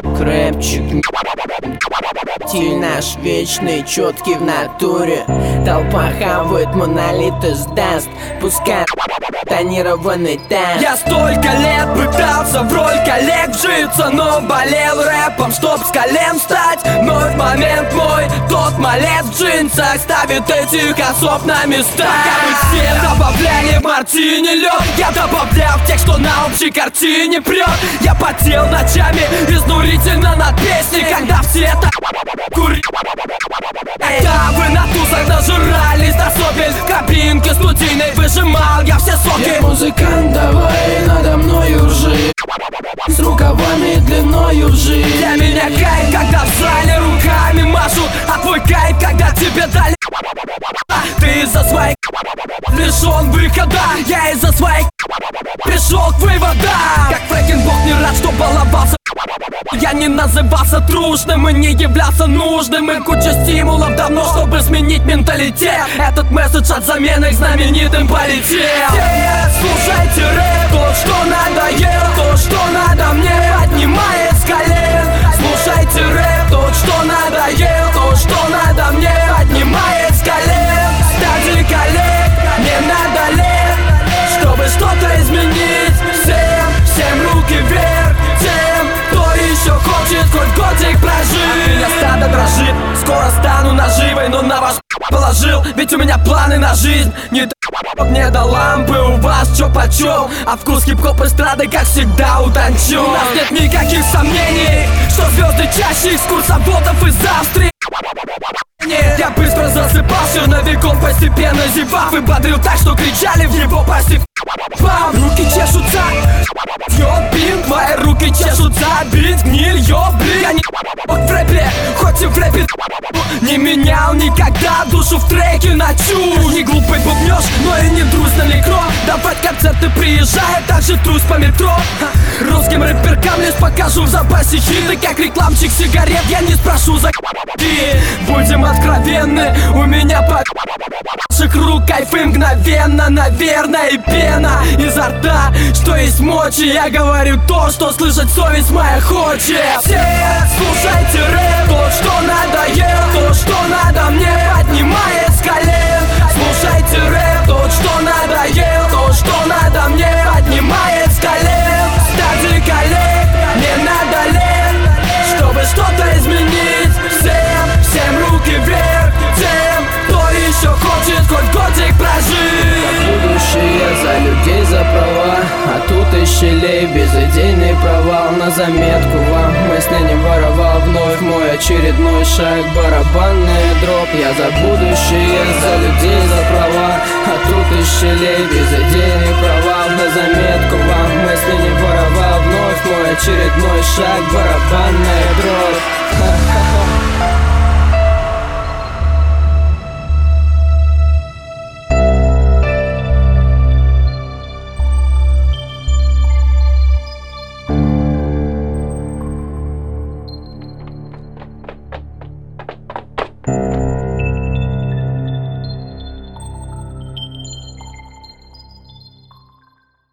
Крэпчик, стиль наш вечный, четкий в натуре. Толпа хавает, монолиты сдаст. Пускай тонированный танк. Я столько лет пытался в роль коллег вжиться, но болел рэпом, чтоб с колен встать. Вновь момент мой, тот малец в джинсах ставит этих особ на места. Пока мы все добавляли в мартини лед, я добавлял тех, что на общей картине прет. Я потел ночами изнурительно над песней, когда все это курили. Да, вы на тусах нажирались до сопель, в кабинке студийной выжимал я все соки. Я музыкант, давай надо мною ржи, с рукавами длиною в жизнь. Для меня кайф, когда в зале руками машут, а твой кайф, когда тебе дали. Ты из-за своих лишён выхода, я из-за своих пришел к выводам. Как Фрэкенбок не рад, что баловался. Я не назывался трушным и не являлся нужным. И куча стимулов давно, чтобы сменить менталитет. Этот месседж от замены к знаменитым полетел. Слушайте рэп, то, что надоел, то, что надо мне, поднимает с колен. Слушайте рэп, то, что надоел, то, что надо мне, поднимает с колен. Стадии коллег, не надо лет, чтобы что-то изменить. Всем руки вверх, тем, кто еще хочет хоть годик прожить. Меня стадо дрожит, скоро стану наживой, но на ваш положил, ведь у меня планы на жизнь. Не мне до лампы, у вас чё почем, а вкус хип-хоп эстрады, как всегда, утончен. У нас нет никаких сомнений, что звезды чаще экскурсоводов из Австрии. Я быстро засыпал черновиком, постепенно зевав, и бодрил так, что кричали в него почти. Руки чешутся, ёбин, мои руки чешутся, бить гниль, ёблин. Я не в рэпе, хоть и в рэпе не менял никогда душу в треке на чушь. Не глупый бубнёж, но и не друз на микро. Давать концерты приезжает, также трусь по метро. Русским рэперкам лишь покажу в запасе хиты, как рекламчик сигарет, я не спрошу за Будем откровенны, у меня по наших рук кайфы мгновенно, наверное, и пена изо рта, что есть мочи. Я говорю то, что слышать совесть моя хочет. Все слушайте рэп, то, что надоел, то, что надо мне, поднимает с колен. Слушайте рэп, то, что надоел, то, что надо мне, поднимает с колен. Стадии коллег, не надо лет, чтобы что-то изменить. Всем руки вверх, тем, кто еще хочет хоть годик прожить. Будущее за людей, за права, а тут из щелей безыдейный провал. На заметку вам, мысли не воровал, вновь мой очередной шаг, барабанный дроп. Я за будущее, за людей, за права, а тут из щелей безыдейный провал. На заметку вам, мысли не воровал, вновь мой очередной шаг, барабанный дроп.